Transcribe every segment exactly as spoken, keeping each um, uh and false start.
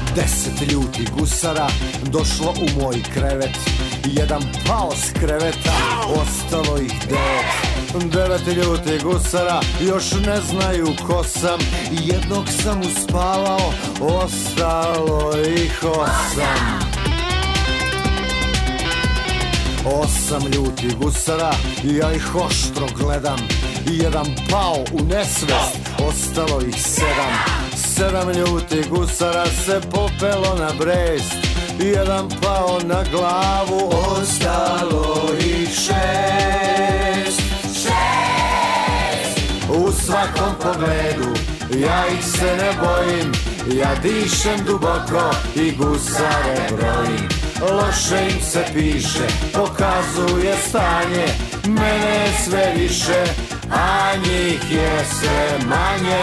Deset ljutih gusara došlo u moj krevet. Jedan pao s kreveta, ostalo ih devet. Devet ljutih gusara još ne znaju ko sam. Jednog sam uspavao, ostalo ih osam. Osam ljutih gusara, ja ih oštro gledam. Jedan pao u nesvest, ostalo ih sedam. Sedam ljutih gusara se popelo na Brest. Jedan pao na glavu, ostalo ih šest. Šest. U svakom pogledu ja ih se ne bojim. Ja dišem duboko i gusare brojim. Loše im se piše, pokazuje stanje. Mene je sve više, a njih je sve manje.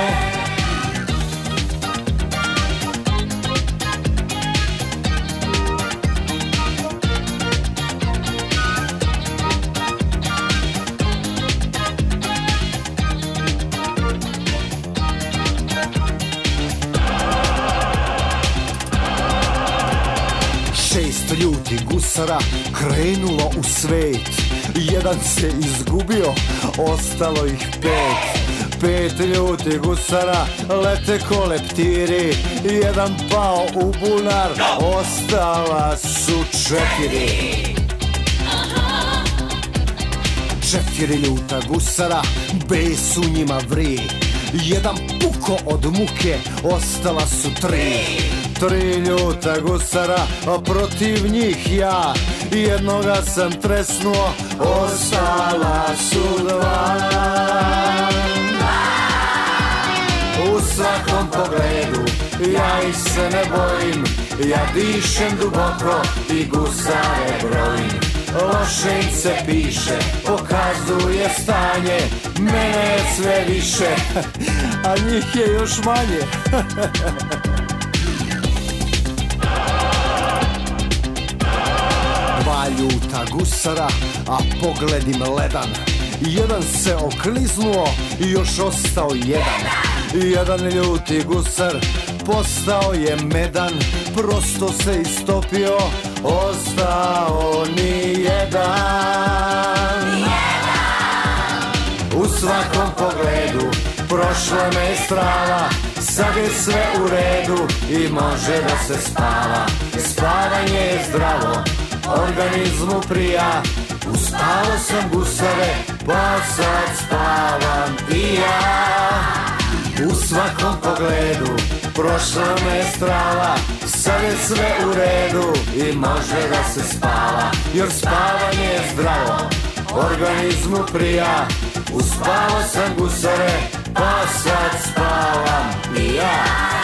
Šest ljutih gusara krenulo u svet. Jedan se izgubio, ostalo ih pet. Pet ljutih gusara lete ko leptiri. Jedan pao u bunar, ostala su četiri. Četiri ljuta gusara, bes u njima vri. Jedan puko od muke, ostala su tri. Tri ljuta gusara, a protiv njih ja. Jednoga sam tresnuo, ostala su dva. U svakom pogledu ja ih se ne bojim. Ja dišem duboko i gusare brojim. Loše im se piše, pokazuje stanje. Mene je sve više, a njih je još manje. Dva ljuta gusara, a pogled im ledan. Jedan se okliznuo i još ostao jedan. Jedan ljuti gusar postao je medan. Prosto se istopio, ostao ni jedan. U svakom pogledu prošla me je strava. Sad je sve u redu i može da se spava. Spavanje je zdravo, organizmu prija. Uspavao sam gusare, pa sad spavam i ja. U svakom pogledu prošla me je strava. Sad je sve u redu i može da se spava. Jer spavanje je zdravo, organizmu prija. Uspavao sam gusare, pa sad spavam i ja.